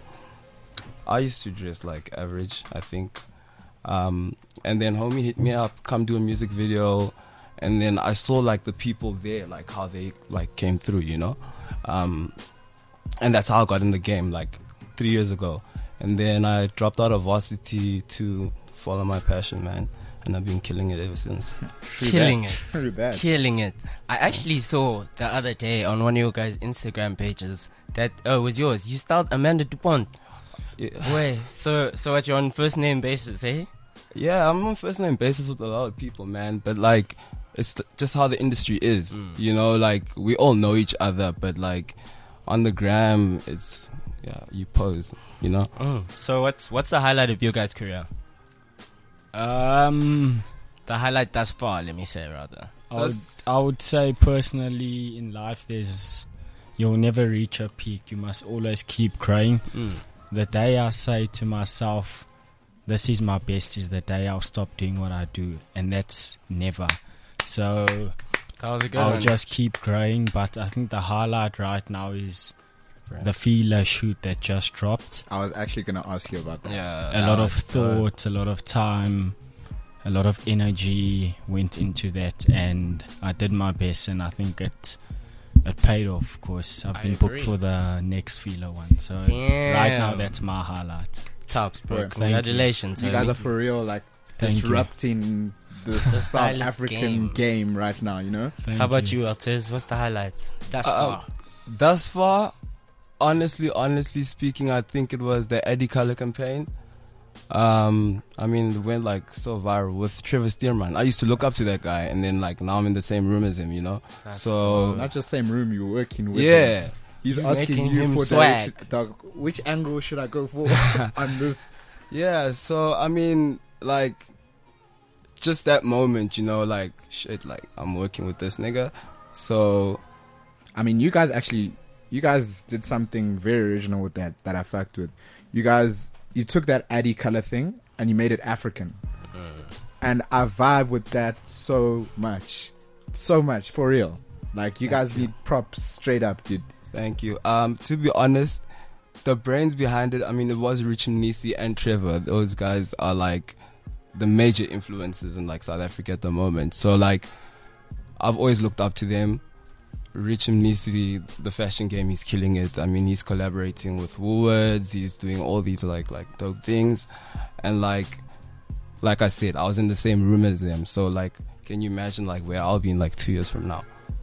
I used to dress like average, I think. Um, and then homie hit me up, come do a music video. And then I saw like the people there, like how they like came through, you know. Um, and that's how I got in the game, like three years ago. And then I dropped out of varsity to follow my passion, man. And I've been killing it ever since. Killing it. Pretty bad. Killing it. I actually saw the other day on one of your guys' Instagram pages that, oh, it was yours. You styled Amanda Dupont. Yeah. Wait, so so what, you're on first name basis, eh? Yeah, I'm on first name basis with a lot of people, man. But like, it's th- just how the industry is. You know, like we all know each other, but like on the gram, it's yeah, you pose. You know. Mm. So what's what's the highlight of your guys' career? Um, The highlight thus far, let me say rather. I would, That's- I would say personally in life, there's you'll never reach a peak. You must always keep growing. Mm. The day I say to myself, "This is my best," is the day I'll stop doing what I do, and that's never. So That was a good I'll one. just keep growing. But I think the highlight right now is the feeler shoot that just dropped. I was actually going to ask you about that. yeah, A that lot of was dope. thought, a lot of time, a lot of energy went into that, and I did my best, and I think it it paid off. Of course, I've I been agree. booked for the next feeler one, so right now Damn. that's my highlight. Tops, bro. Bro, thank you. Congratulations. You guys homie. are for real, like, Thank you. disrupting the, style South of African game. game. right now, you know? Thank How about you, Altez? What's the highlight? That's Uh, far. Thus far, honestly, honestly speaking, I think it was the Eddie Color campaign. Um, I mean, it went like so viral with Trevor Stearman. I used to look up to that guy, and then like now I'm in the same room as him, you know. That's so Not just same room you're working with. him. yeah, He's, He's asking making you him for swag. direction. Dog, which angle should I go for on this? yeah. So I mean, like, just that moment, you know, like shit, like I'm working with this nigga. So I mean, you guys actually, you guys did something very original with that that I fucked with. You guys, you took that Addy color thing and you made it African, and I vibe with that so much, so much for real. Like you guys need props straight up, dude. thank you. Um, to be honest, the brains behind it, I mean, it was Rich Mnisi and Trevor. Those guys are like the major influences in like South Africa at the moment. So like, I've always looked up to them. Rich Mnisi, the fashion game, he's killing it. I mean, he's collaborating with Woolworths. He's doing all these like like dope things, and like, like I said, I was in the same room as them. So like, can you imagine like where I'll be in like two years from now?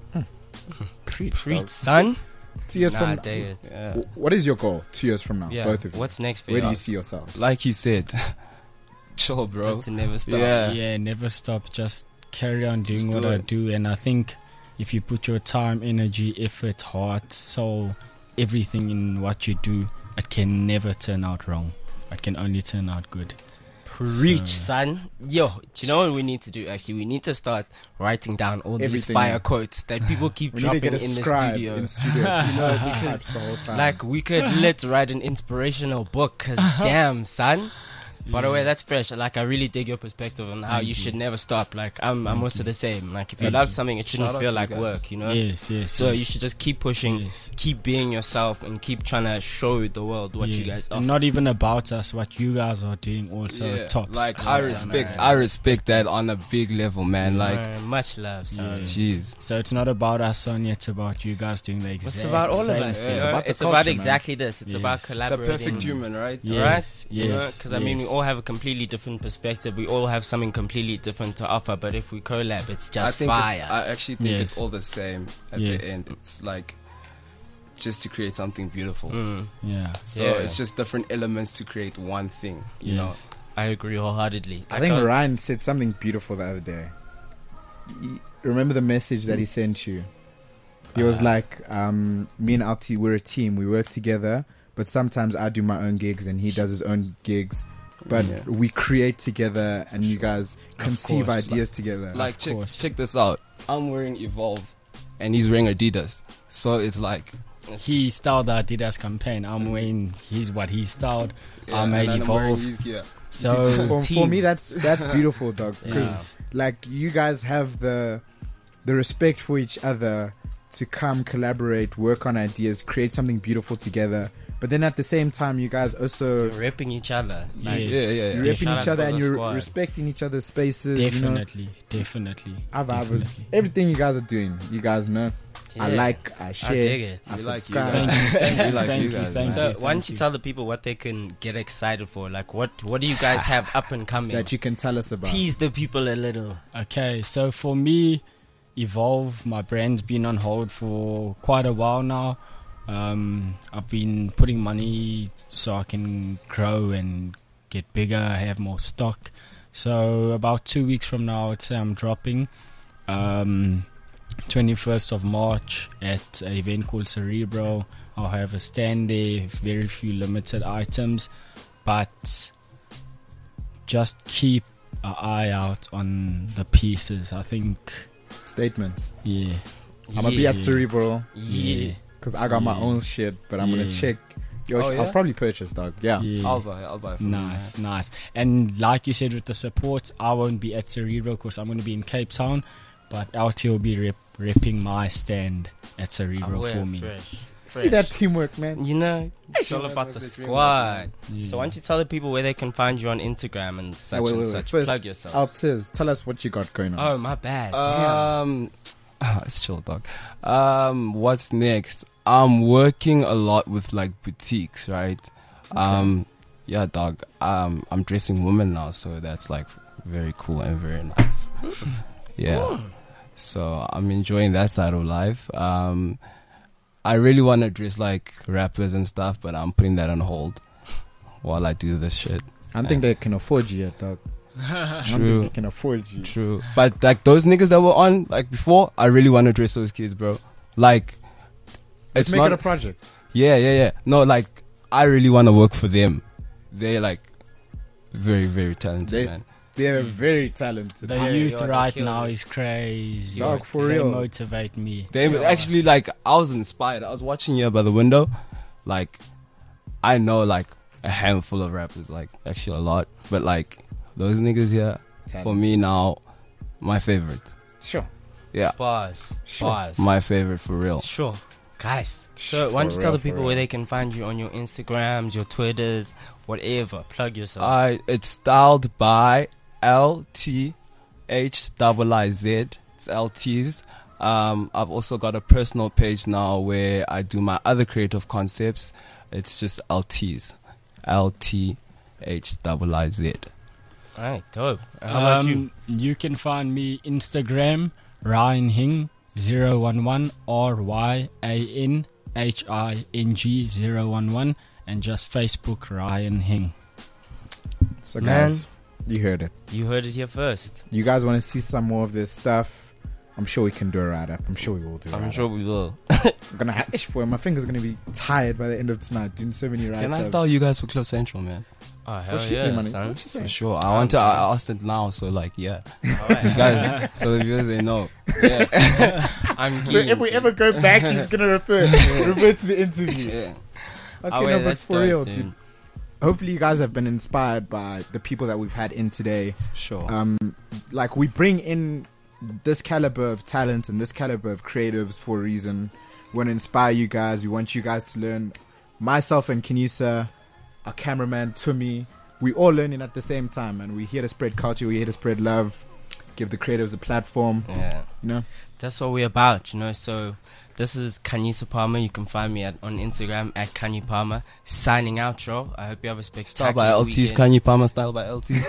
Preach, son. Two years Nah, from David. Yeah. W- what is your goal? Two years from now, Yeah. both of you. What's next for Where do you? you see yourselves? Like he said, chill, bro. Just to never stop. Yeah. Yeah, never stop. Just carry on doing Just what do I it. do, and I think if you put your time, energy, effort, heart, soul, everything in what you do, it can never turn out wrong. It can only turn out good. Preach, So- son. Yo, do you know what we need to do? Actually, we need to start writing down all these Everything, fire yeah. quotes that people keep We need to dropping get a in the scribe studio. in studios. You know, He because types the whole time. like we could lit write an inspirational book. Cause damn, son. By the way, that's fresh. Like I really dig your perspective on how Thank you you. should never stop. Like I'm, I'm Thank also you. the same. Like if you Thank love you. something, it shouldn't Shout out feel to like you guys. work. You know. Yes, yes. So yes. you should just keep pushing, Yes. keep being yourself, and keep trying to show the world what you Yes. guys And are. not even about us, what you guys are doing also Yeah, tops. like I Yeah, respect, man. I respect that on a big level, man. Like, Uh, much love, son. Yeah. jeez. So it's not about us, Sonia, it's about you guys doing the exact It's about all of same us. Yeah. You It's know? about the It's culture, about man. exactly this. It's about Yes. The collaborating. perfect human, right? Yes, Right? You know, yes, because I mean, we yes. all have a completely different perspective. We all have something completely different to offer. But if we collab, it's I just think fire. It's, I actually think Yes. it's all the same at Yeah. the end. It's like just to create something beautiful. Mm, Yeah. So Yeah. it's just different elements to create one thing. You know. Yes. I agree wholeheartedly. I think Like, was- Ryan said something beautiful the other day. Y- Remember the message that he sent you? He was Uh, like, um, me and Alti, we're a team. We work together, but sometimes I do my own gigs and he does his own gigs. But Yeah. we create together and you guys conceive course. ideas together. Like check course. check this out. I'm wearing Evolve, and he's wearing Adidas. So it's like He styled the Adidas campaign. I'm wearing his what he styled. yeah, I'm and a I'm wearing Evolve. his gear. So for, for me, that's that's beautiful, dog. Because Yes. like you guys have the the respect for each other to come collaborate, work on ideas, create something beautiful together. But then at the same time, you guys also You're repping each other. Like, Yes. Yeah, yeah, yeah. you're Yeah. repping Shout each out other for and the you're squad. respecting each other's spaces. You know, definitely, definitely, I vibe with definitely. everything you guys are doing. You guys know, I yeah. like, I share, I dig it. I We like you subscribe. guys. Thank you, We like thank you you, guys. thank man. So you. why don't you tell the people what they can get excited for? Like what what do you guys have up and coming? that you can tell us about. Tease the people a little. Okay, so for me, Evolve, my brand's been on hold for quite a while now. Um, I've been putting money so I can grow and get bigger, have more stock. So about two weeks from now, I'd say I'm dropping. um, twenty-first of March at an event called Cerebro. I'll have a stand there, very few limited items, but just keep an eye out on the pieces. I think Statements. yeah, I'm gonna be at Yeah. Cerebral yeah, because I got my Yeah. own shit, but I'm Yeah. gonna check. Yo, Oh, I'll yeah? probably purchase, dog. Yeah. yeah. I'll buy. I'll buy. From you, Nice, man. nice. And like you said, with the support, I won't be at Cerebro because I'm going to be in Cape Town, but L T will be rep- repping my stand at Cerebro Aware, for me. fresh, See that fresh. teamwork, man. You know, it's all Hey. about the Dream squad. Yeah. So why don't you tell the people where they can find you on Instagram and such Oh, wait, and wait, wait. such? First, Plug yourself. Altiz, tell us what you got going on. Oh, my bad. Um, it's chill, dog. Um, what's next? I'm working a lot with like boutiques, right? Um, yeah, dog. Um, I'm dressing women now, so that's like very cool and very nice. Yeah. So I'm enjoying that side of life. Um, I really want to dress like rappers and stuff, but I'm putting that on hold while I do this shit. I don't think they can afford you yet, dog. I don't think True. they can afford you. True. But like those niggas that were on like before, I really want to dress those kids, bro. Like, Let's it's make not it a project. Yeah, yeah, yeah. No, like I really want to work for them. They're like very, very talented, They- man. They're very talented. The Yeah, youth yo, they right kill now it. is crazy. Dog, for they real. motivate me. They actually like I was inspired. I was watching here by the window. Like I know like a handful of rappers, like actually a lot, but like those niggas here for me now, my favorite. Sure. Yeah, Bars. Sure. Bars. my favorite for real. Sure. Guys, so why don't you For tell real, the people for where real. they can find you on your Instagrams, your Twitters, whatever. Plug yourself. I it's styled by L T H I I Z. It's L T's. Um, I've also got a personal page now where I do my other creative concepts. It's just L T's. L T H I I Z. Alright, dope. And how about you? Um, you can find me Instagram Ryan Hing zero one one R Y A N H I N G zero one one and just Facebook Ryan Hing. So, Man. guys, you heard it. You heard it here first. You guys want to see some more of this stuff? I'm sure we can do a write up. I'm sure we will do a I'm write sure up. we will. I'm gonna have ish boy. My finger's gonna be tired by the end of tonight doing so many write Can I ups. style you guys for Cliff Central, man? Oh, hell For yeah, shit, man. son. What you For saying? sure. I want to. I asked it now, so like, yeah, Alright. you guys. So the viewers they know. Yeah. I'm So keen. if we ever go back, he's gonna refer refer to the interview. Yeah. Okay, Oh, wait, no, but that's for dope, real, dude. dude. Hopefully, you guys have been inspired by the people that we've had in today. Sure. Um, like we bring in this caliber of talent and this caliber of creatives for a reason. We want to inspire you guys. We want you guys to learn. Myself and Kenisa, our cameraman Tumi, we all learning at the same time, and we're here to spread culture. We're here to spread love, give the creatives a platform. Yeah. You know, That's what we're about, you know. So this is Kanyisa Palmer. You can find me at, on Instagram at Kanye Palmer. Signing out, yo. I hope you have a Style spectacular by L T's. weekend. Kanye Palmer style by L T's.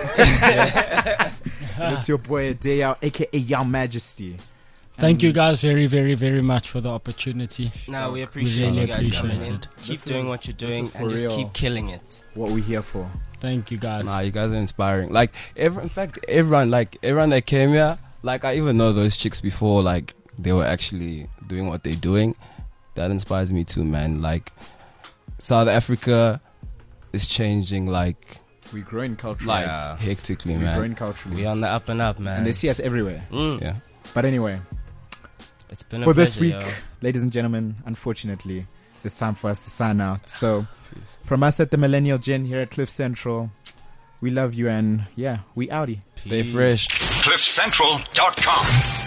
and it's your boy Adeo, aka Young Majesty. Thank you And guys very, very, very much for the opportunity. No, we We appreciate really you guys coming appreciate in. it. Keep This doing is- what you're this doing is and for just real. keep killing it. What we here for? Thank you guys. Nah, you guys are inspiring. Like, every, in fact, everyone, like everyone that came here, like I even know those chicks before, like they were actually doing what they're doing. That inspires me too, man. Like, South Africa is changing, like, We're growing culturally. like Yeah. hectically, We're man. growing culturally, We on the up and up, man. and they see us everywhere. Mm. Yeah. But anyway, It's been a for this pleasure, week, yo. ladies and gentlemen, unfortunately, it's time for us to sign out. So, from us at the Millennial Gen here at Cliff Central, we love you, and yeah, we outie. Stay fresh. cliff central dot com